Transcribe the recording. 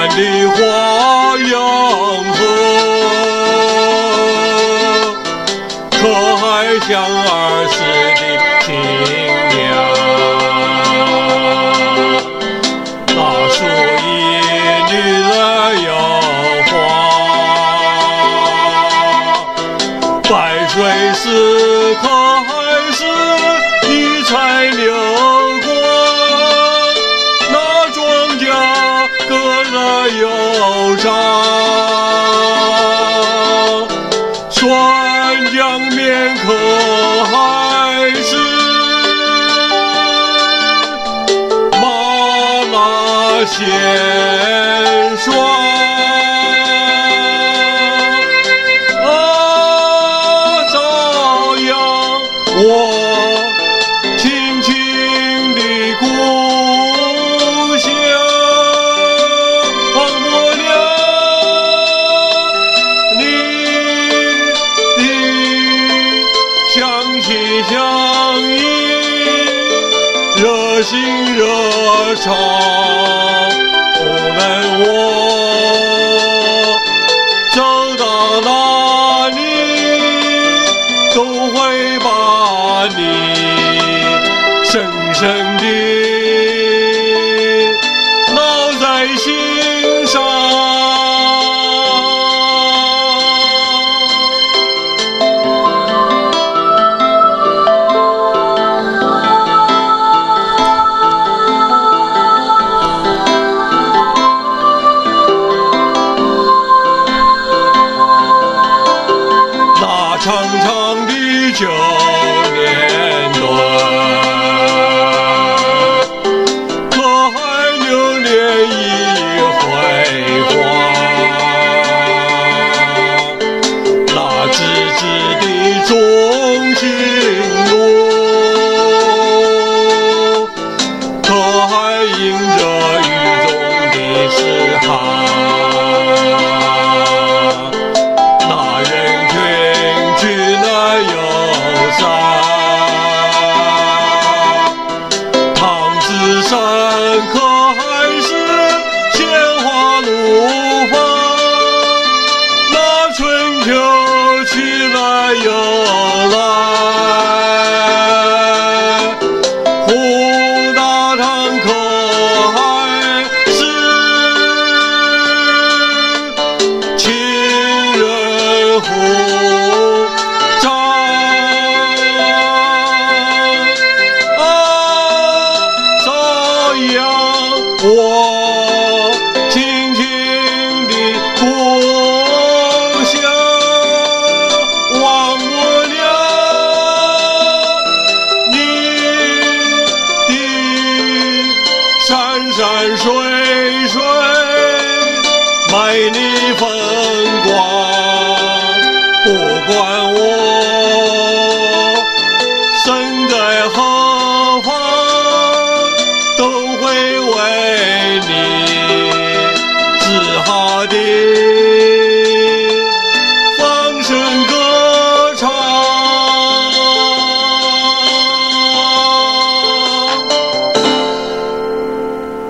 的花样河，可还像儿时的新娘。那树一绿了又黄，白水时可还是一彩流光。那庄稼割了又长，酸浆面可还是麻辣鲜爽。照样我亲亲的故乡王母娘，你的相亲相依，热心热肠，无论我走到哪里，都会把你深深地烙在心上。那长长的9年段，可还留恋一辉煌。那直直的中心路，可还映着雨中的诗行。那人群去了又散，唐子山可还是鲜花怒放。那春秋去了又来，胡大堂可还是情人湖长。照样我亲亲的故乡王母娘，你的山山水水美丽风光，不管